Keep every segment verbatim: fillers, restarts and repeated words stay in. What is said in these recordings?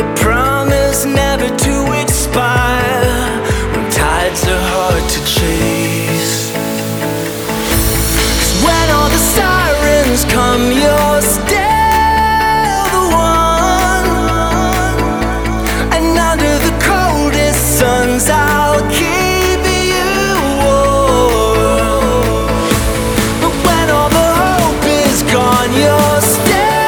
a promise never to expire when tides are hard to chase. 'Cause when all the sirens come, you're still the one. And under the coldest suns I'll keep you warm. But when all the hope is gone, you're still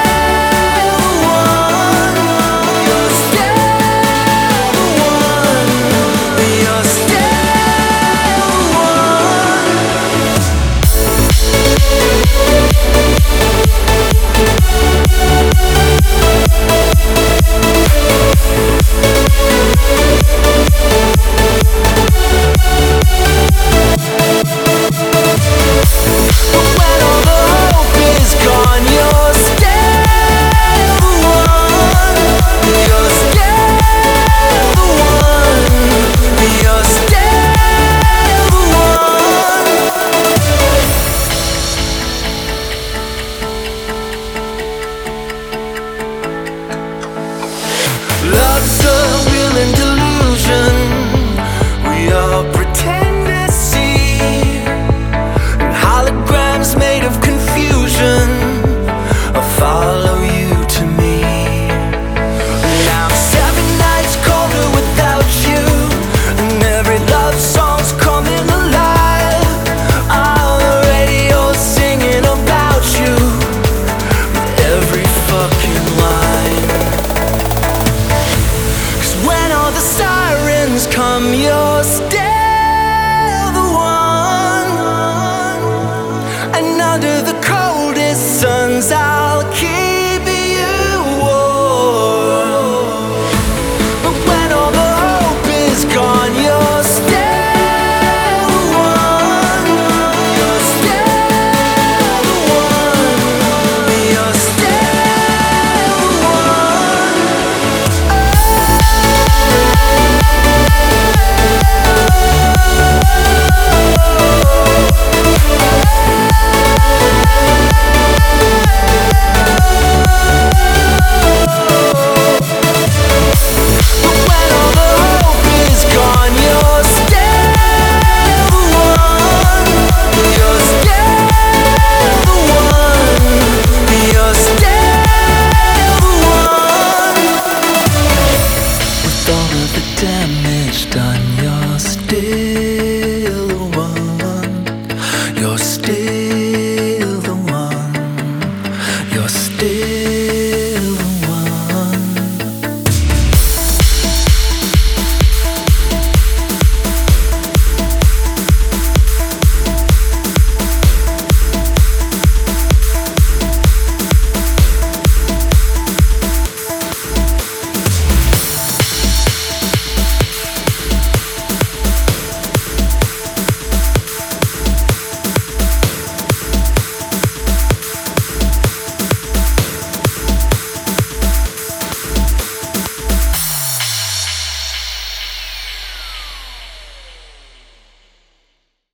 love's a will and delusion we all pretend to see, and holograms made of confusion I'll follow you to me. Now seven nights colder without you, and every love song's coming alive. On the radio singing about you with every fucking line. When all the sirens come, you're still the one. And under the coldest suns I'll keep you warm. But when all the hope is gone, you're still the one. You're still the one. You're still the one. Damage done, you're still